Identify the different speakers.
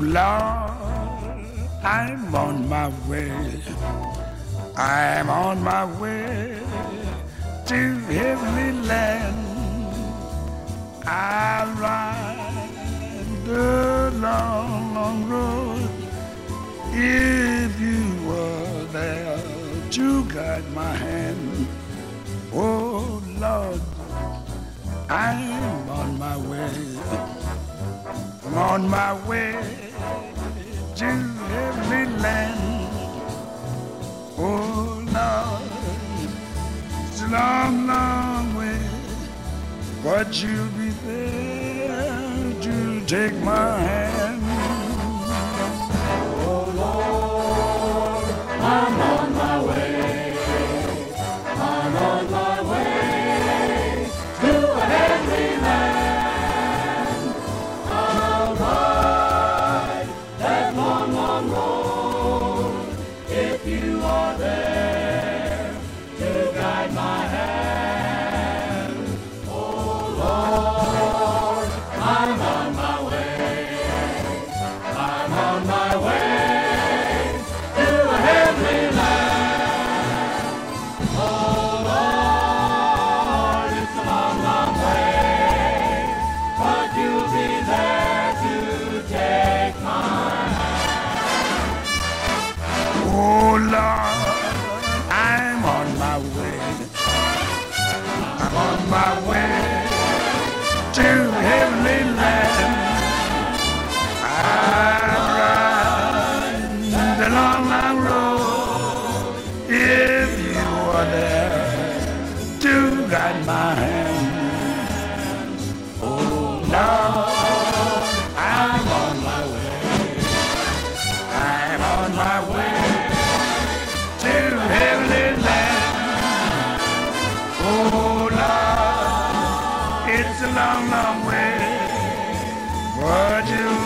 Speaker 1: Lord, I'm on my way. I'm on my way to heavenly land. I'll ride the long, long road if you were there to guide my hand. Oh Lord, I'm on my way. I'm on my way to heavenly land. Oh Lord, it's a long, long way, but you'll be there to take my hand.
Speaker 2: Oh Lord, I'm on my way. I'm on my way to a heavenly land. I'll ride that long, long road if you are there to guide my hand. Oh Lord, I'm on my way. I'm on my way to a heavenly land. Oh Lord, it's a long, long way, but you'll be there to take my hand.
Speaker 1: Oh Lord, I'm on my way. I'm on my way to heavenly land. I'll ride the long, long road if you are there to guide my hand. Oh Lord, I'm on my way. I'm on my way to heavenly land. Oh Lord, it's a long, long way, but you